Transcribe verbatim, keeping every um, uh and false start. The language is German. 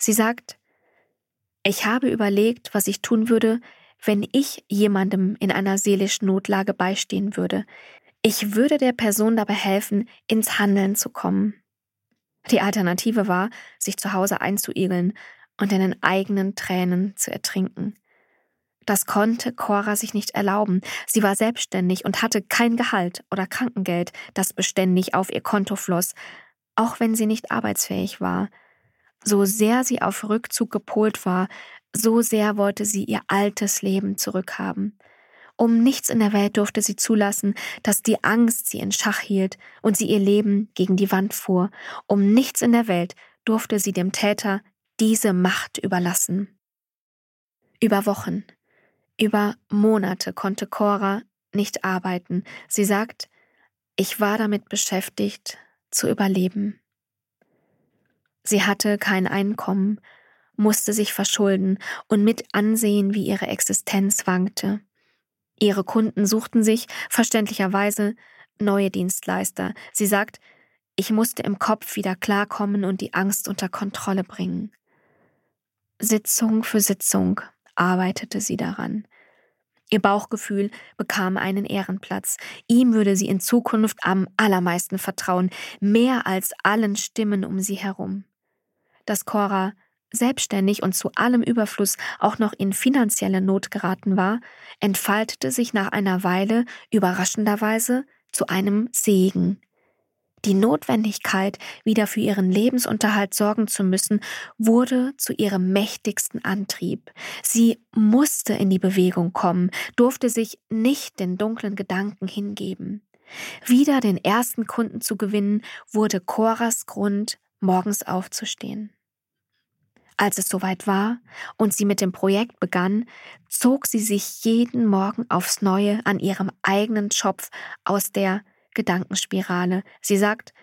Sie sagt, ich habe überlegt, was ich tun würde, wenn ich jemandem in einer seelischen Notlage beistehen würde. Ich würde der Person dabei helfen, ins Handeln zu kommen. Die Alternative war, sich zu Hause einzuigeln und in den eigenen Tränen zu ertrinken. Das konnte Cora sich nicht erlauben. Sie war selbstständig und hatte kein Gehalt oder Krankengeld, das beständig auf ihr Konto floss, auch wenn sie nicht arbeitsfähig war. So sehr sie auf Rückzug gepolt war, so sehr wollte sie ihr altes Leben zurückhaben. Um nichts in der Welt durfte sie zulassen, dass die Angst sie in Schach hielt und sie ihr Leben gegen die Wand fuhr. Um nichts in der Welt durfte sie dem Täter diese Macht überlassen. Über Wochen, über Monate konnte Cora nicht arbeiten. Sie sagt, ich war damit beschäftigt, zu überleben. Sie hatte kein Einkommen, musste sich verschulden und mit ansehen, wie ihre Existenz wankte. Ihre Kunden suchten sich, verständlicherweise, neue Dienstleister. Sie sagt, ich musste im Kopf wieder klarkommen und die Angst unter Kontrolle bringen. Sitzung für Sitzung arbeitete sie daran. Ihr Bauchgefühl bekam einen Ehrenplatz. Ihm würde sie in Zukunft am allermeisten vertrauen, mehr als allen Stimmen um sie herum. Dass Cora selbstständig und zu allem Überfluss auch noch in finanzielle Not geraten war, entfaltete sich nach einer Weile überraschenderweise zu einem Segen. Die Notwendigkeit, wieder für ihren Lebensunterhalt sorgen zu müssen, wurde zu ihrem mächtigsten Antrieb. Sie musste in die Bewegung kommen, durfte sich nicht den dunklen Gedanken hingeben. Wieder den ersten Kunden zu gewinnen, wurde Coras Grund, morgens aufzustehen. Als es soweit war und sie mit dem Projekt begann, zog sie sich jeden Morgen aufs Neue an ihrem eigenen Schopf aus der Gedankenspirale. Sie sagt,